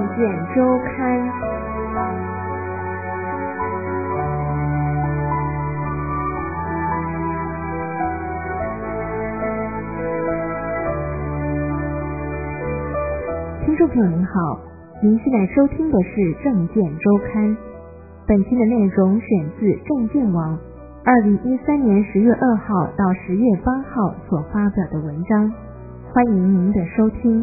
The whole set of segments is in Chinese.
见周刊。听众朋友您好，您现在收听的是政见周刊。本期的内容选自政见网2013年10月2号到10月8号所发表的文章，欢迎您的收听。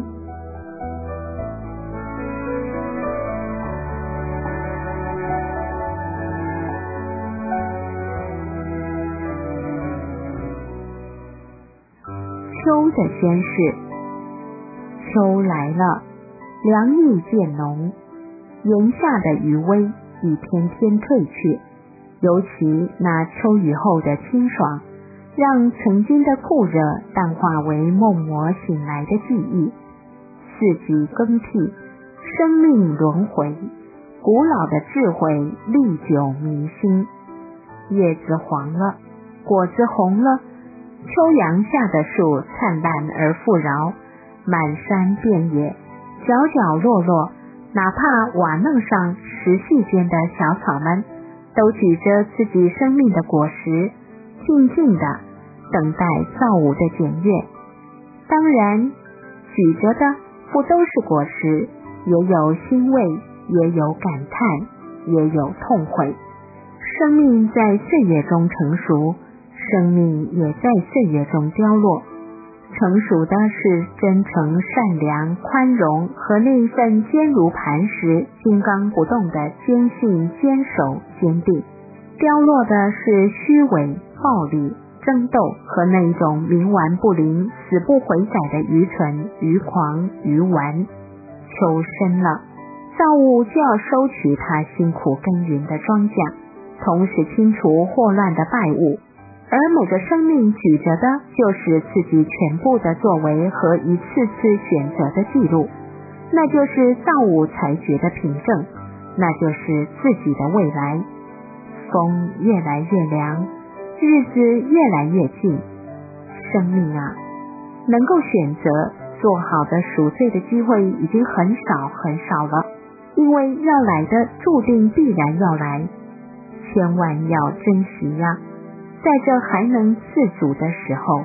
秋的宣示。秋来了，凉意渐浓，檐下的余威一天天退去，尤其那秋雨后的清爽，让曾经的酷热淡化为梦魔醒来的记忆。四季更替，生命轮回，古老的智慧历久弥新。叶子黄了，果子红了，秋阳下的树灿烂而富饶，满山遍野，角角落落，哪怕瓦楞上石隙间的小草们，都举着自己生命的果实，静静地等待造物的检阅。当然，举着的不都是果实，也有欣慰，也有感叹，也有痛悔。生命在岁月中成熟，生命也在岁月中凋落。成熟的是真诚、善良、宽容和那一份坚如磐石、金刚不动的坚信、坚守、坚定；凋落的是虚伪、暴力、争斗和那一种冥顽不灵、死不悔改的愚蠢、愚狂、愚顽。秋深了，造物就要收取他辛苦耕耘的庄稼，同时清除祸乱的败物。而每个生命举着的就是自己全部的作为和一次次选择的记录，那就是造物裁决的凭证，那就是自己的未来。风越来越凉，日子越来越近。生命啊，能够选择做好的赎罪的机会已经很少很少了，因为要来的注定必然要来，千万要珍惜呀，在这还能自主的时候。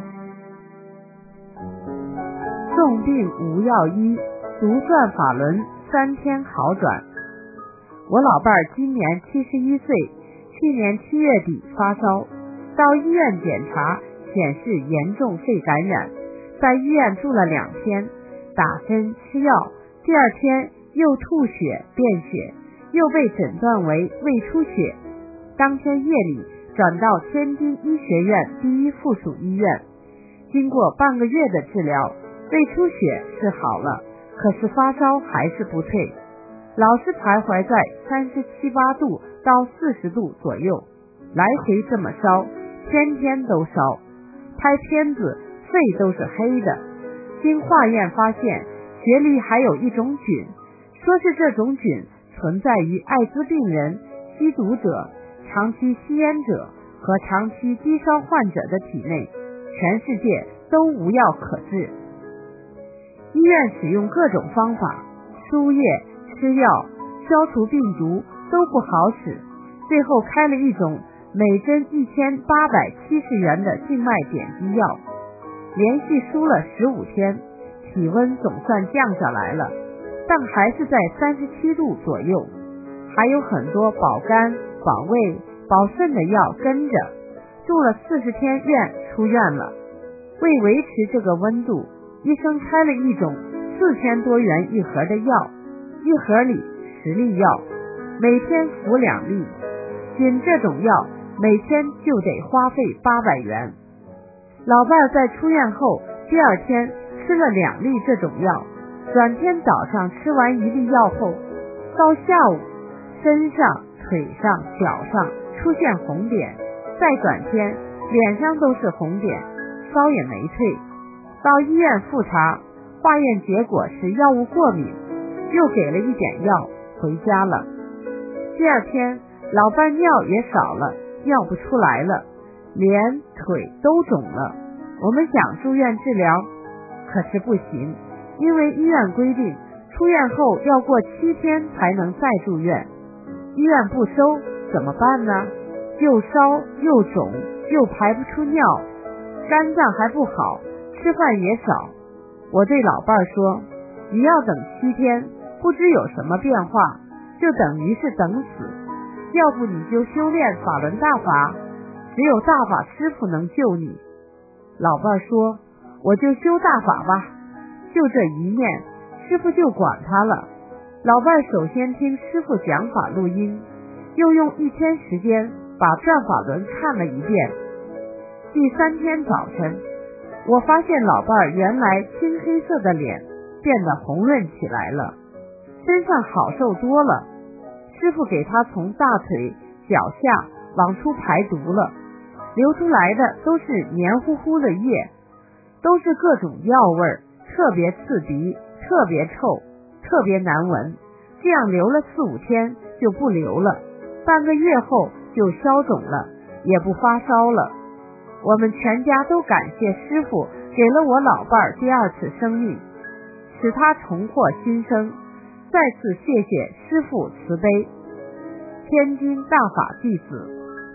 重病无药医，独算法轮3天好转。我老伴儿今年71岁，去年7月底发烧，到医院检查显示严重肺感染，在医院住了2天，打针吃药，第二天又吐血便血，又被诊断为胃出血。当天夜里转到天津医学院第一附属医院，经过半个月的治疗，胃出血是好了，可是发烧还是不退，老是徘徊在37、8度到40度左右，来回这么烧，天天都烧，拍片子肺都是黑的。经化验发现血里还有一种菌，说是这种菌存在于艾滋病人、吸毒者、长期吸烟者和长期低烧患者的体内，全世界都无药可治。医院使用各种方法，输液、吃药、消除病毒都不好使，最后开了一种每针1870元的静脉点滴药，连续输了15天，体温总算降下来了，但还是在37度左右，还有很多保肝、保胃、保肾的药跟着，住了40天院出院了。为维持这个温度，医生开了一种4000多元一盒的药，一盒里10粒药，每天服2粒，仅这种药每天就得花费800元。老伴在出院后第二天吃了2粒这种药，转天早上吃完1粒药后，到下午身上、腿上、脚上出现红点，再转天脸上都是红点，烧也没退。到医院复查，化验结果是药物过敏，又给了一点药，回家了。第二天老伴尿也少了，尿不出来了，脸腿都肿了。我们想住院治疗，可是不行，因为医院规定出院后要过7天才能再住院，医院不收怎么办呢？又烧又肿又排不出尿，肝脏还不好，吃饭也少。我对老伴儿说，你要等7天，不知有什么变化，就等于是等死，要不你就修炼法轮大法，只有大法师傅能救你。老伴儿说，我就修大法吧。就这一念，师傅就管他了。老伴儿首先听师傅讲法录音，又用1天时间把转法轮看了一遍。第3天早晨，我发现老伴儿原来青黑色的脸变得红润起来了，身上好受多了。师傅给他从大腿、脚下往出排毒了，流出来的都是黏糊糊的液，都是各种药味，特别刺鼻，特别臭，特别难闻。这样流了4、5天就不流了，半个月后就消肿了，也不发烧了。我们全家都感谢师傅给了我老伴儿第2次生命，使他重获新生。再次谢谢师父慈悲。天津大法弟子。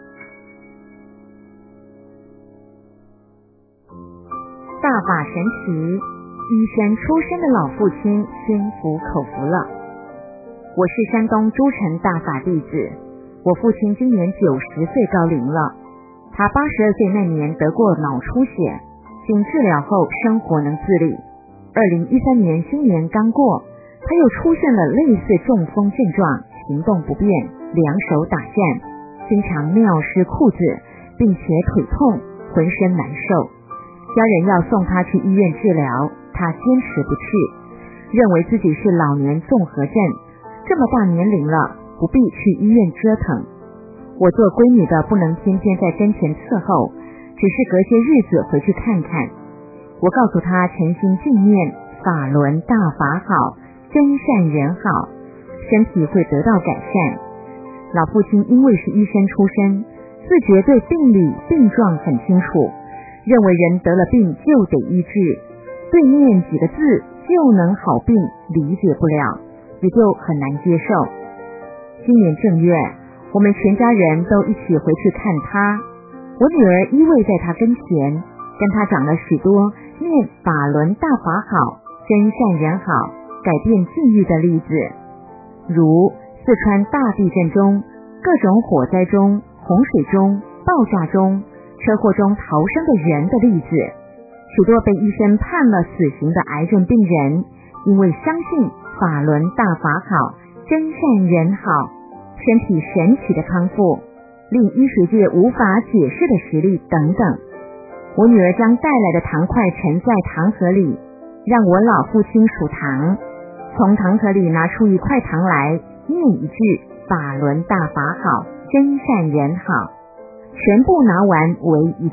大法神奇，医生出身的老父亲心服口服了。我是山东诸城大法弟子，我父亲今年90岁高龄了。他82岁那年得过脑出血，经治疗后生活能自理。2013年新年刚过，他又出现了类似中风症状，行动不便，两手打颤，经常尿湿裤子，并且腿痛，浑身难受。家人要送他去医院治疗，他坚持不去，认为自己是老年综合症，这么大年龄了，不必去医院折腾。我做闺女的不能天天在跟前伺候，只是隔些日子回去看看。我告诉他诚心敬念法轮大法好，真善人好，身体会得到改善。老父亲因为是医生出身，自觉对病理病状很清楚，认为人得了病就得医治，对念几个字就能好病，理解不了，也就很难接受。今年正月，我们全家人都一起回去看他，我女儿依偎在他跟前，跟他讲了许多念法轮大法好，真善人好，改变境遇的例子，如四川大地震中、各种火灾中、洪水中、爆炸中、车祸中逃生的人的例子，许多被医生判了死刑的癌症病人，因为相信法轮大法好，真善人好，身体神奇的康复，令医学界无法解释的实例等等。我女儿将带来的糖块盛在糖盒里，让我老父亲数糖，从糖盒里拿出1块糖来，念一句法轮大法好，真善人好，全部拿完为1次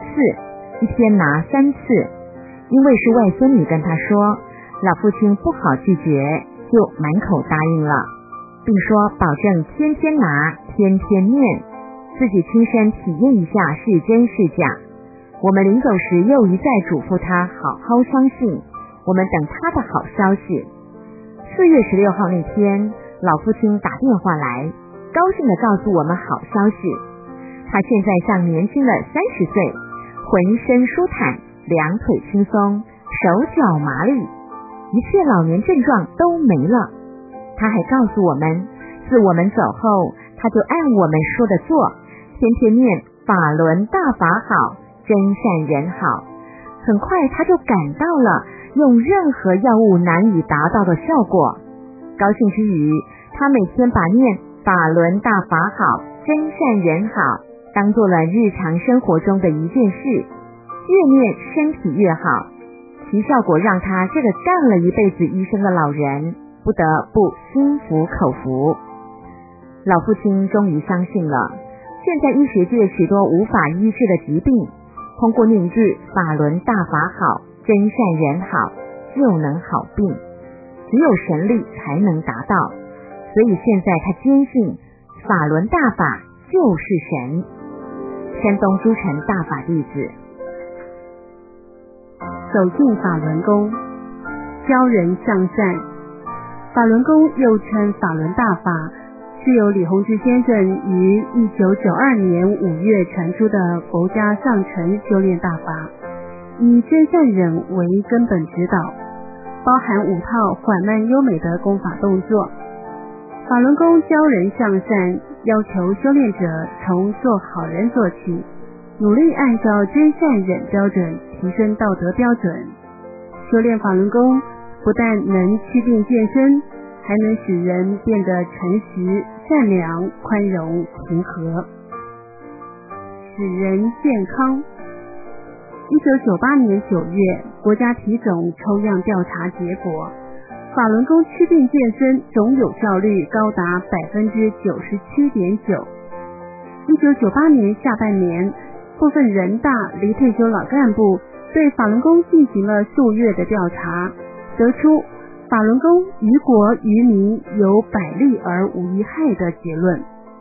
，1天拿3次。因为是外孙女跟他说，老父亲不好拒绝，就满口答应了，并说保证天天拿，天天念，自己亲身体验一下是真是假。我们临走时又一再嘱咐他好好相信，我们等他的好消息。4月16号那天，老父亲打电话来，高兴地告诉我们好消息，他现在像年轻了30岁，浑身舒坦，两腿轻松，手脚麻利，一切老年症状都没了。他还告诉我们，自我们走后，他就按我们说的做，天天念法轮大法好，真善人好。很快他就感到了用任何药物难以达到的效果。高兴之余，他每天把念法轮大法好，真善人好当做了日常生活中的一件事，越念身体越好。其效果让他这个干了一辈子医生的老人不得不心服口服。老父亲终于相信了，现在医学界许多无法医治的疾病，通过念一句法轮大法好，真善人好就能好病，只有神力才能达到。所以现在他坚信法轮大法就是神。山东诸城大法弟子。 走进法轮功，教人向善， 法轮功又称法轮大法，是由李洪志先生于1992年5月传出的佛家上乘修炼大法，以真善忍为根本指导，包含5套缓慢优美的功法动作。法轮功教人向善，要求修炼者从做好人做起，努力按照真善忍标准提升道德标准。修炼法轮功不但能祛病健身，还能使人变得诚实、善良、宽容、平和，使人健康。1998年9月，国家体总抽样调查结果，法轮功祛病健身总有效率高达 97.9%。1998年下半年，部分人大离退休老干部对法轮功进行了数月的调查，得出法轮功于国于民有百利而无一害的结论。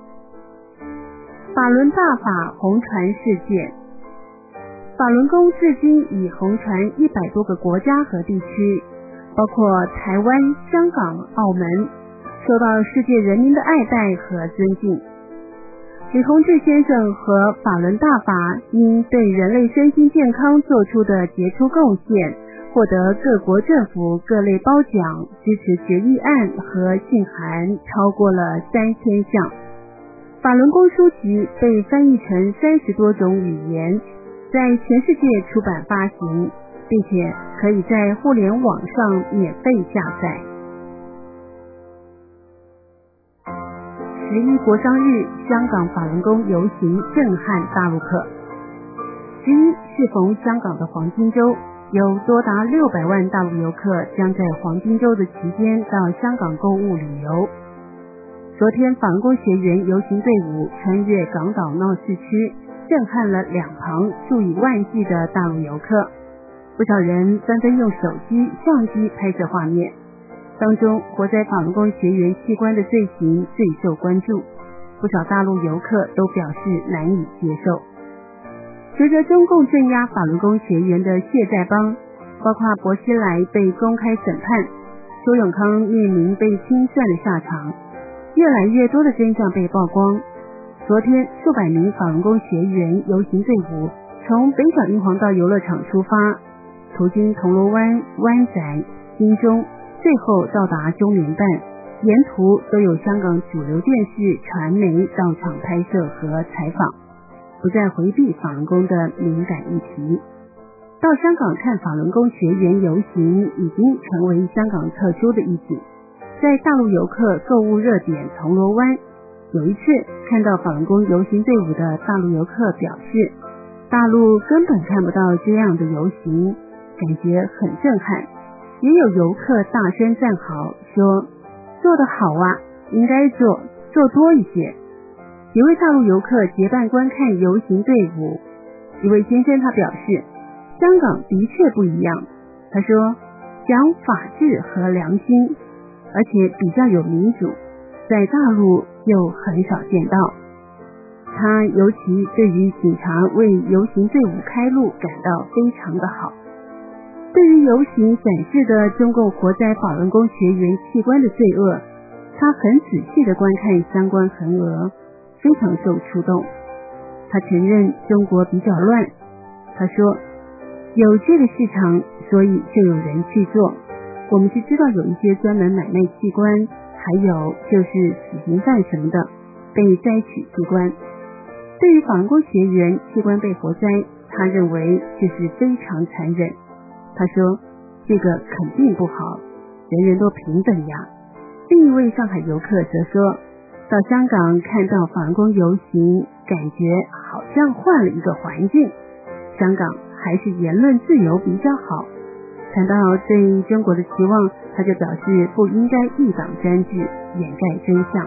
法轮大法红传世界，法轮功至今已红传100多个国家和地区，包括台湾、香港、澳门，受到世界人民的爱戴和尊敬。李洪志先生和法轮大法因对人类身心健康做出的杰出贡献，获得各国政府各类褒奖，支持决议案和信函超过了3000项。法轮功书籍被翻译成30多种语言，在全世界出版发行，并且可以在互联网上免费下载。11国殇日，香港法轮功游行震撼大陆客。11适逢香港的黄金周，有多达600万大陆游客将在黄金周的期间到香港购物旅游。昨天法轮功学员游行队伍穿越港岛闹市区，震撼了两旁数以万计的大陆游客，不少人纷纷用手机、相机拍摄画面。当中，活摘法轮功学员器官的罪行最受关注，不少大陆游客都表示难以接受。随着中共镇压法轮功学员的谢寨帮，包括薄熙来被公开审判，周永康面临被清算的下场，越来越多的真相被曝光。昨天，数百名法轮功学员游行队伍从北角英皇道游乐场出发，途经铜锣湾、湾仔、金钟，最后到达中联办，沿途都有香港主流电视、传媒到场拍摄和采访，不再回避法轮功的敏感议题。到香港看法轮功学员游行已经成为香港特殊的一景。在大陆游客购物热点铜锣湾，有一次看到法轮功游行队伍的大陆游客表示，大陆根本看不到这样的游行，感觉很震撼。也有游客大声赞好，说做得好啊，应该做多一些。一位大陆游客结伴观看游行队伍，一位先生他表示，香港的确不一样，他说讲法治和良心，而且比较有民主，在大陆又很少见到。他尤其对于警察为游行队伍开路感到非常的好。对于游行展示的中共活摘法轮功学员器官的罪恶，他很仔细地观看相关横额，非常受触动。他承认中国比较乱，他说有这个市场，所以就有人去做。我们是知道有一些专门买卖器官，还有就是死刑犯什么的被摘取器官。对于法轮功学员器官被活摘，他认为这是非常残忍。他说这个肯定不好，人人都平等呀。另一位上海游客则说，到香港看到法轮功游行，感觉好像换了一个环境，香港还是言论自由比较好。谈到对中国的期望，他就表示不应该一党专制，掩盖真相。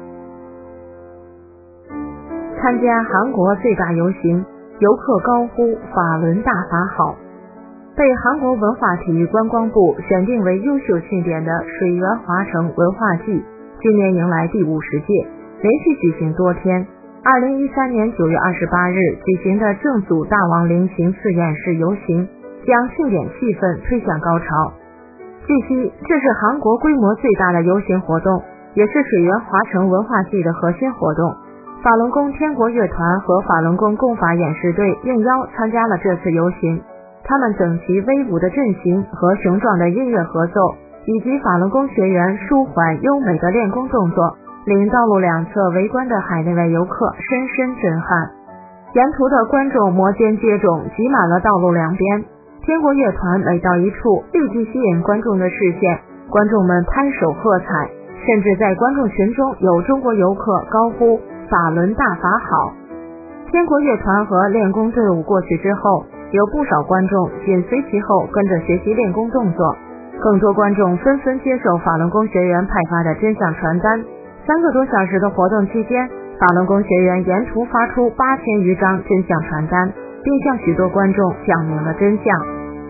参加韩国最大游行，游客高呼法轮大法好。被韩国文化体育观光部选定为优秀庆典的水源华城文化季，今年迎来第50届，连续举行多天。2013年9月28日举行的正祖大王陵行寺院式游行，将庆典气氛推向高潮。 据悉，这是韩国规模最大的游行活动，也是水源华城文化季的核心活动。法轮功天国乐团和法轮功功法演示队应邀参加了这次游行，他们整齐威武的阵型和雄壮的音乐合奏，以及法轮功学员舒缓优美的练功动作，令道路两侧围观的海内外游客深深震撼。沿途的观众摩肩接踵，挤满了道路两边。天国乐团每到一处，立即吸引观众的视线，观众们拍手喝彩，甚至在观众群中有中国游客高呼法轮大法好。天国乐团和练功队伍过去之后，有不少观众紧随其后跟着学习练功动作，更多观众纷纷接受法轮功学员派发的真相传单。3个多小时的活动期间，法轮功学员沿途发出8000余张真相传单，并向许多观众讲明了真相。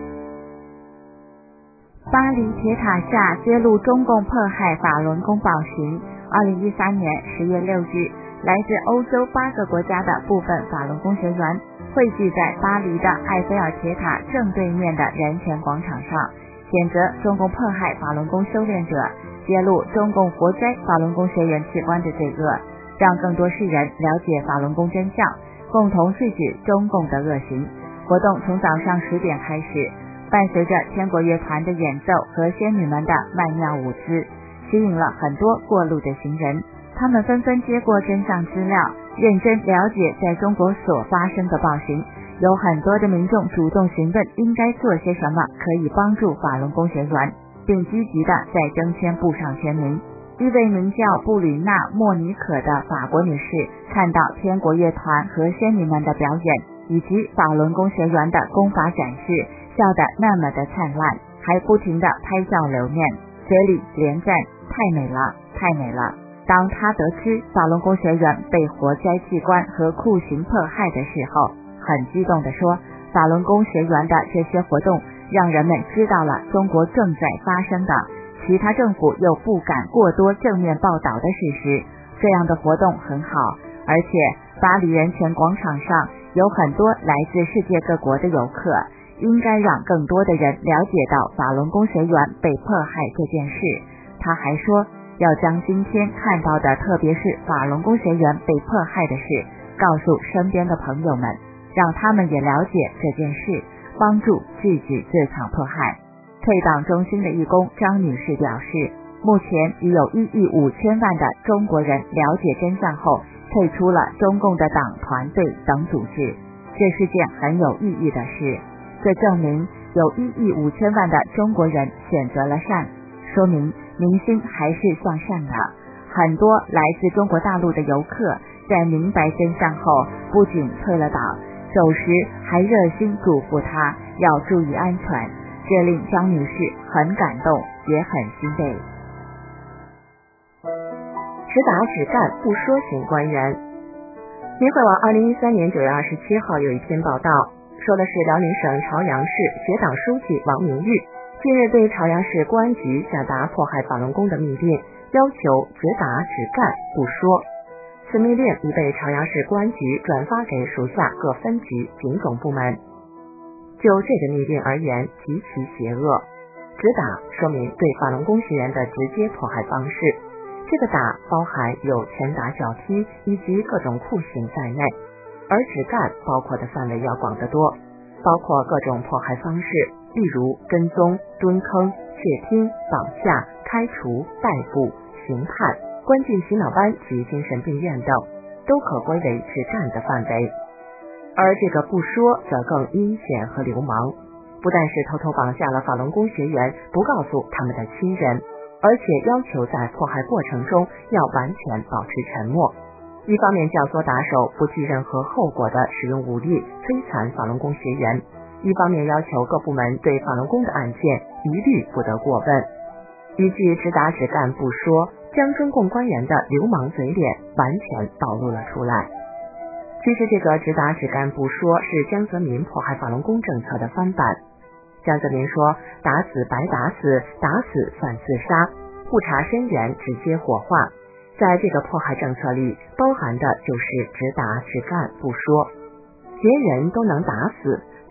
巴黎铁塔下揭露中共迫害法轮功暴行。2013年10月6日，来自欧洲8个国家的部分法轮功学员汇聚在巴黎的埃菲尔铁塔正对面的人权广场上，谴责中共迫害法轮功修炼者，揭露中共活摘法轮功学员器官的罪恶，让更多世人了解法轮功真相，共同制止中共的恶行。活动从早上10点开始，伴随着天国乐团的演奏和仙女们的曼妙舞姿，吸引了很多过路的行人。他们纷纷接过真相资料，认真了解在中国所发生的暴行。有很多的民众主动询问应该做些什么可以帮助法轮功学员，并积极的在征签簿上签名。一位名叫布吕娜·莫尼可的法国女士看到天国乐团和仙女们的表演，以及法轮功学员的功法展示，笑得那么的灿烂，还不停地拍照留念，嘴里连赞太美了，太美了。当他得知法轮功学员被活摘器官和酷刑迫害的时候，很激动地说，法轮功学员的这些活动让人们知道了中国正在发生的其他政府又不敢过多正面报道的事实。这样的活动很好，而且巴黎人权广场上有很多来自世界各国的游客，应该让更多的人了解到法轮功学员被迫害这件事。他还说，要将今天看到的特别是法轮功学员被迫害的事告诉身边的朋友们，让他们也了解这件事，帮助制止这场迫害。退党中心的义工张女士表示，目前已有1亿5千万的中国人了解真相后退出了中共的党团队等组织，这是件很有意义的事。这证明有1亿5千万的中国人选择了善，说明民心还是向善的。很多来自中国大陆的游客在明白真相后，不仅退了党，走时还热心嘱咐他要注意安全，这令张女士很感动，也很欣慰。 只打只干不说型官员。民会网2013年9月27号有一篇报道，说的是辽宁省朝阳市协党书记王明玉近日对朝阳市公安局下达迫害法轮功的命令，要求只打只干不说。此命令已被朝阳市公安局转发给属下各分局、警总部门。就这个命令而言，极其邪恶。只打说明对法轮功学员的直接迫害方式，这个打包含有拳打脚踢以及各种酷刑在内，而只干包括的范围要广得多，包括各种迫害方式，例如跟踪、蹲坑、窃听、绑架、开除、逮捕、刑判、关进洗脑班及精神病院等，都可归为只干的范围。而这个不说则更阴险和流氓，不但是偷偷绑架了法轮功学员，不告诉他们的亲人，而且要求在迫害过程中要完全保持沉默。一方面教唆打手不计任何后果的使用武力摧残法轮功学员，一方面要求各部门对法轮功的案件一律不得过问。一句只打只干不说，将中共官员的流氓嘴脸完全暴露了出来。其实这个只打只干不说是江泽民迫害法轮功政策的翻版。江泽民说，打死白打死，打死算自杀，不查身源直接火化。在这个迫害政策里，包含的就是只打只干不说。别人都能打死，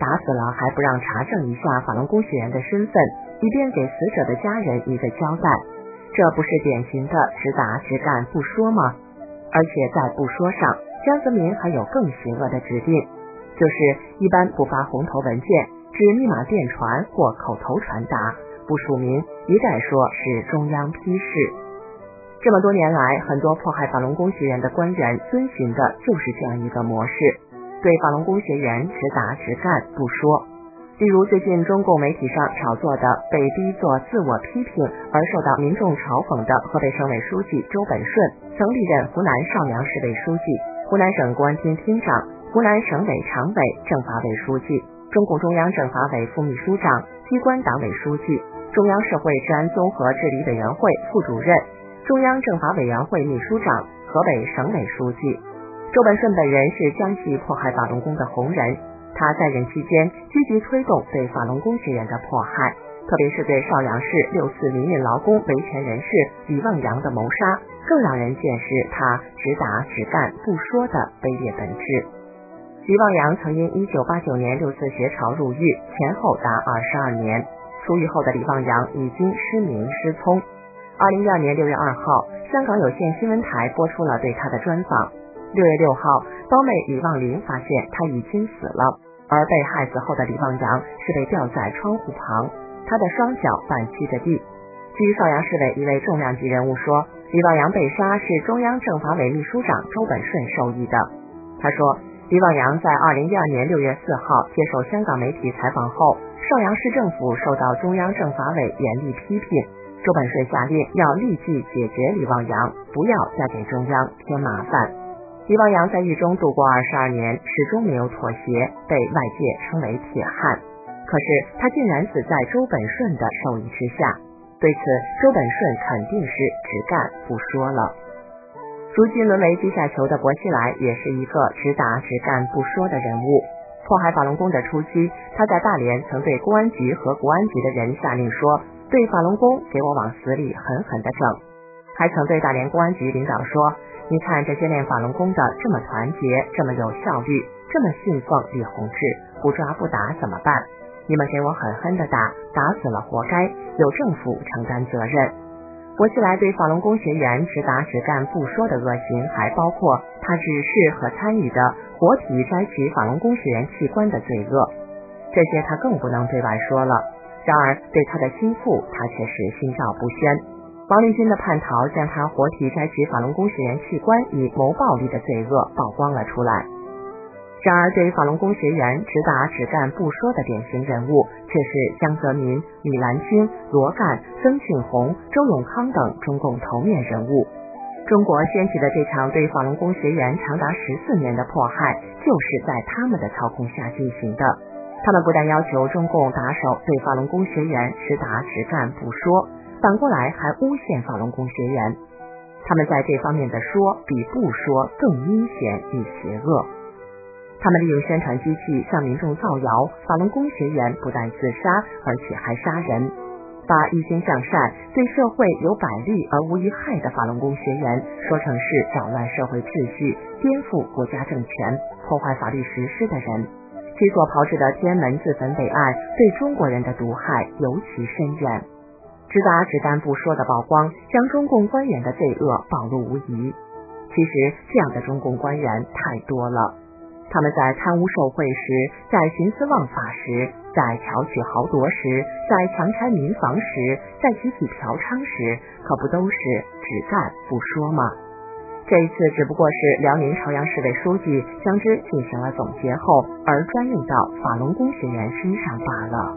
打死了还不让查证一下法轮功学员的身份，以便给死者的家人一个交代，这不是典型的只打只干不说吗？而且在不说上，江泽民还有更邪恶的指令，就是一般不发红头文件，只密码电传或口头传达，不署名，一概说是中央批示。这么多年来，很多迫害法轮功学员的官员遵循的就是这样一个模式，对法轮功学员只打只干不说。例如最近中共媒体上炒作的被逼做自我批评而受到民众嘲讽的河北省委书记周本顺，曾历任湖南邵阳市委书记、湖南省公安厅厅长、湖南省委常委、政法委书记、中共中央政法委副秘书长、机关党委书记、中央社会治安综合治理委员会副主任、中央政法委员会秘书长、河北省委书记。周本顺本人是江西迫害法轮功的红人，他在任期间积极推动对法轮功学员的迫害，特别是对邵阳市6·4民运劳工维权人士李旺阳的谋杀，更让人见识他只打只干不说的卑劣本质。李旺阳曾因1989年6·4学潮入狱，前后达22年。出狱后的李旺阳已经失明失聪。2012年6月2号，香港有线新闻台播出了对他的专访。6月6号，胞妹李旺玲发现他已经死了，而被害死后的李旺阳是被吊在窗户旁，他的双脚半栖着地。据邵阳市委一位重量级人物说，李旺阳被杀是中央政法委秘书长周本顺授意的。他说，李旺阳在2012年6月4号接受香港媒体采访后，邵阳市政府受到中央政法委严厉批评，周本顺下令要立即解决李旺阳，不要再给中央添麻烦。李旺阳在狱中度过22年，始终没有妥协，被外界称为铁汉。可是他竟然死在周本顺的授意之下，对此周本顺肯定是只干不说了。如今沦为阶下囚的薄熙来也是一个只打只干不说的人物。迫害法轮功的初期，他在大连曾对公安局和国安局的人下令说，对法轮功给我往死里狠狠地整。还曾对大连公安局领导说，你看这些练法轮功的这么团结，这么有效率，这么信奉李洪志，不抓不打怎么办？你们给我狠狠地打，打死了活该，有政府承担责任。薄熙来对法轮功学员只打只干不说的恶行，还包括他指示和参与的活体摘取法轮功学员器官的罪恶，这些他更不能对外说了。然而对他的心腹，他却是心照不宣。王立军的叛逃将他活体摘取法轮功学员器官以谋暴利的罪恶曝光了出来。然而对于法轮功学员只打只干不说的典型人物，却是江泽民、李兰清、罗干、曾庆红、周永康等中共头面人物。中国掀起的这场对法轮功学员长达14年的迫害，就是在他们的操控下进行的。他们不但要求中共打手对法轮功学员只打只干不说，反过来还诬陷法轮功学员。他们在这方面的说比不说更阴险与邪恶。他们利用宣传机器向民众造谣，法轮功学员不但自杀，而且还杀人，把一心向善、对社会有百利而无一害的法轮功学员说成是扰乱社会秩序、颠覆国家政权、破坏法律实施的人。其所炮制的天安门自焚伟案对中国人的毒害尤其深远。只打只干不说的曝光，将中共官员的罪恶暴露无遗。其实这样的中共官员太多了。他们在贪污受贿时，在徇私枉法时，在巧取豪夺时，在强拆民房时，在集体嫖娼时，可不都是只干不说吗？这一次只不过是辽宁朝阳市委书记将之进行了总结后，而专用到法轮功学员身上罢了。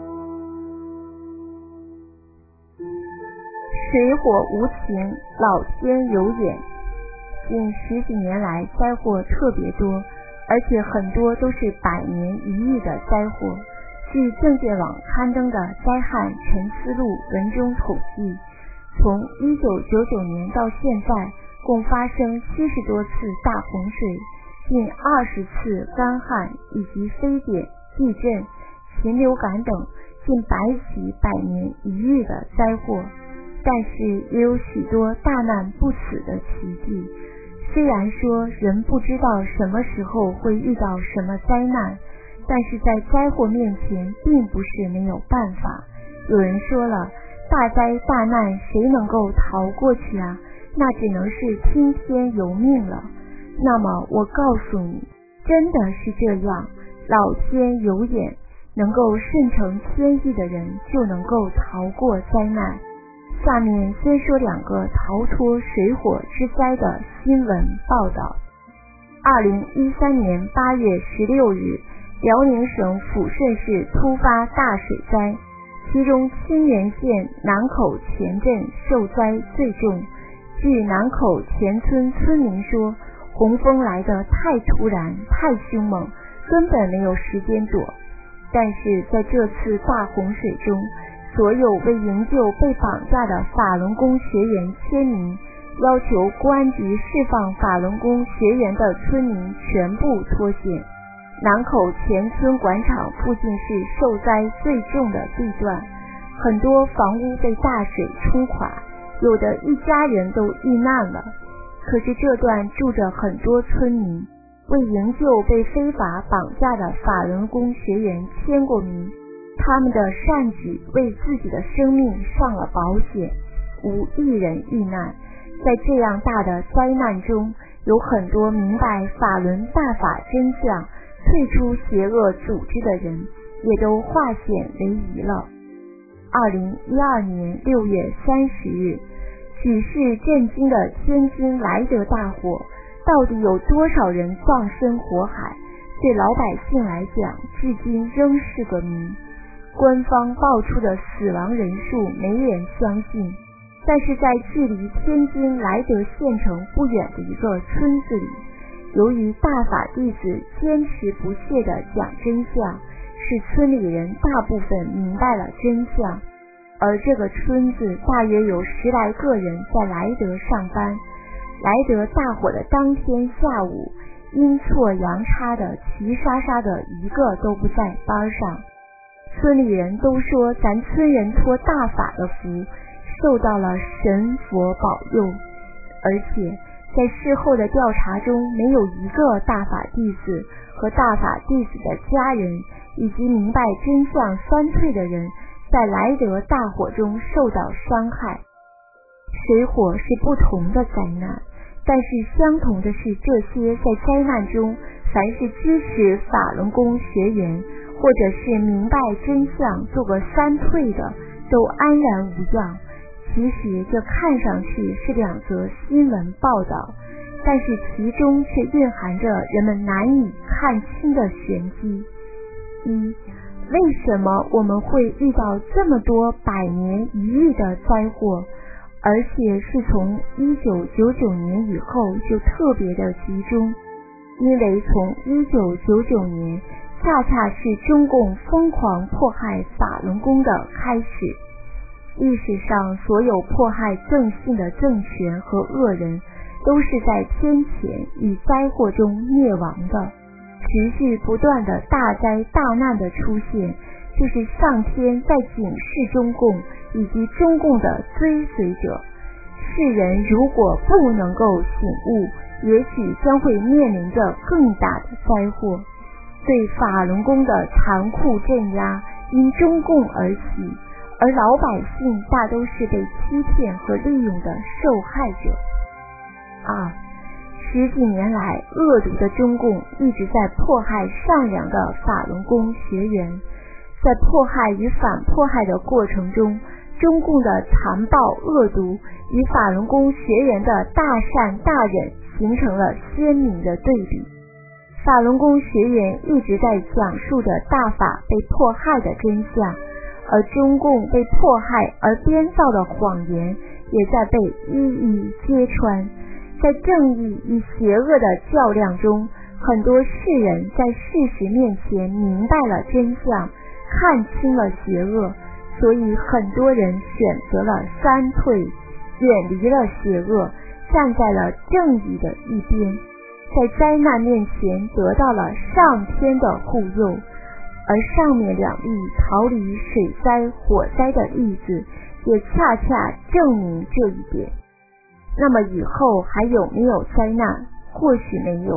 水火无情，老天有眼。近10几年来，灾祸特别多，而且很多都是百年一遇的灾祸。据政界网刊登的灾害沉思录文中统计，从1999年到现在，共发生70多次大洪水，近20次干旱，以及非典、地震、禽流感等近100起百年一遇的灾祸。但是也有许多大难不死的奇迹。虽然说人不知道什么时候会遇到什么灾难， 但是在灾祸面前并不是没有办法。有人说了，大灾大难谁能够逃过去啊？那只能是听天由命了。那么我告诉你，真的是这样，老天有眼，能够顺承天意的人就能够逃过灾难。下面先说2个逃脱水火之灾的新闻报道。2013年8月16日，辽宁省抚顺市突发大水灾，其中清源县南口前镇受灾最重。据南口前村村民说，洪峰来得太突然太凶猛，根本没有时间躲。但是在这次大洪水中，所有为营救被绑架的法轮功学员签名，要求公安局释放法轮功学员的村民全部脱险。南口前村广场附近是受灾最重的地段，很多房屋被大水冲垮，有的一家人都遇难了。可是这段住着很多村民，为营救被非法绑架的法轮功学员签过名，他们的善举为自己的生命上了保险，无一人遇难。在这样大的灾难中，有很多明白法轮大法真相，退出邪恶组织的人也都化险为夷了。2012年6月30日，举世震惊的天津莱德大火，到底有多少人葬身火海？对老百姓来讲，至今仍是个谜。官方报出的死亡人数没人相信，但是在距离天津莱德县城不远的一个村子里，由于大法弟子坚持不懈地讲真相，使村里人大部分明白了真相。而这个村子大约有10来个人在莱德上班。莱德大火的当天下午，阴错阳差的齐刷刷的一个都不在班上。村里人都说咱村人托大法的福，受到了神佛保佑，而且在事后的调查中，没有一个大法弟子和大法弟子的家人以及明白真相三退的人在莱德大火中受到伤害。水火是不同的灾难，但是相同的是，这些在灾难中凡是支持法轮功学员或者是明白真相做个三退的，都安然无恙。其实这看上去是2则新闻报道，但是其中却蕴含着人们难以看清的玄机。一，为什么我们会遇到这么多百年一遇的灾祸，而且是从1999年以后就特别的集中？因为从1999年恰恰是中共疯狂迫害法轮功的开始。历史上所有迫害正信的政权和恶人，都是在天谴与灾祸中灭亡的。持续不断的大灾大难的出现，就是上天在警示中共以及中共的追随者。世人如果不能够醒悟，也许将会面临着更大的灾祸。对法轮功的残酷镇压因中共而起，而老百姓大都是被欺骗和利用的受害者。10几年来，恶毒的中共一直在迫害善良的法轮功学员。在迫害与反迫害的过程中，中共的残暴恶毒与法轮功学员的大善大忍形成了鲜明的对比。法轮功学员一直在讲述着大法被迫害的真相，而中共被迫害而编造的谎言也在被一一揭穿。在正义与邪恶的较量中，很多世人在事实面前明白了真相，看清了邪恶，所以很多人选择了三退，远离了邪恶，站在了正义的一边，在灾难面前得到了上天的护佑。而上面2例逃离水灾火灾的例子也恰恰证明这一点。那么以后还有没有灾难？或许没有，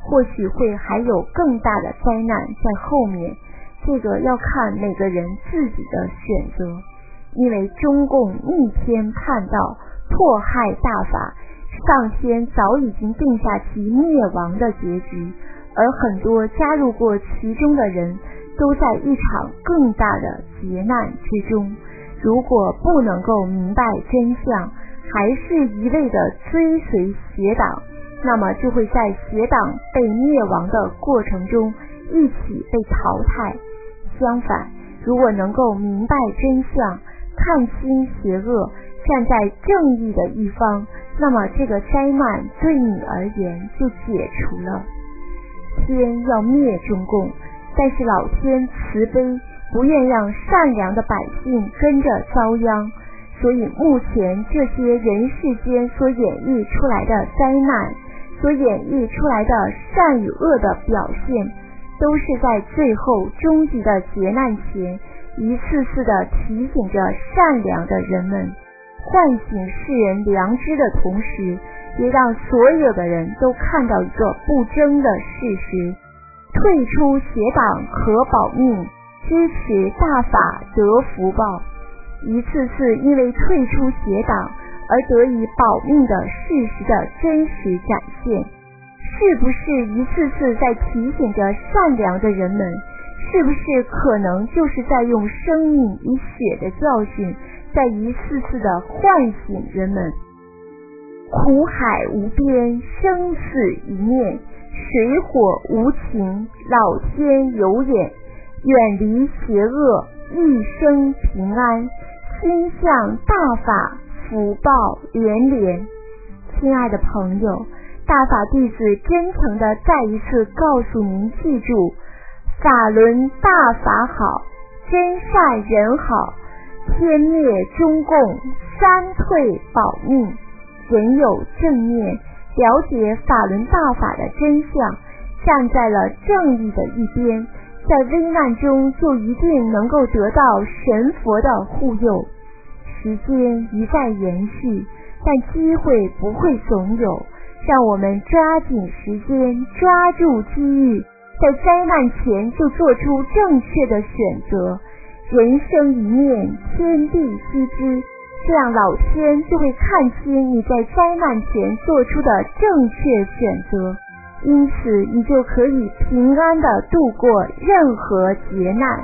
或许会还有更大的灾难在后面，这个要看每个人自己的选择。因为中共逆天叛道，迫害大法，上天早已经定下其灭亡的结局，而很多加入过其中的人都在一场更大的劫难之中。如果不能够明白真相，还是一味的追随邪党，那么就会在邪党被灭亡的过程中一起被淘汰。相反，如果能够明白真相，看清邪恶，站在正义的一方，那么这个灾难对你而言就解除了。天要灭中共，但是老天慈悲，不愿让善良的百姓跟着遭殃，所以目前这些人世间所演绎出来的灾难，所演绎出来的善与恶的表现，都是在最后终极的劫难前，一次次的提醒着善良的人们，唤醒世人良知的同时，也让所有的人都看到一个不争的事实：退出邪党可保命，支持大法得福报。一次次因为退出邪党而得以保命的事实的真实展现，是不是一次次在提醒着善良的人们？是不是可能就是在用生命与血的教训，在一次次的唤醒人们？苦海无边，生死一念，水火无情，老天有眼，远离邪恶，一生平安，心向大法，福报连连。亲爱的朋友，大法弟子真诚地再一次告诉您，记住，法轮大法好，真善人好，天灭中共，三退保命。人有正念，了解法轮大法的真相，站在了正义的一边，在危难中就一定能够得到神佛的护佑。时间一再延续，但机会不会总有，让我们抓紧时间，抓住机遇，在灾难前就做出正确的选择。人生一念，天地须知，这样老天就会看清你在灾难前做出的正确选择，因此你就可以平安地度过任何劫难。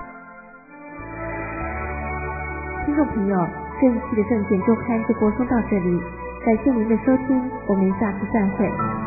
听众朋友，这一期的证件周刊就播送到这里，感谢您的收听，我们下次再会。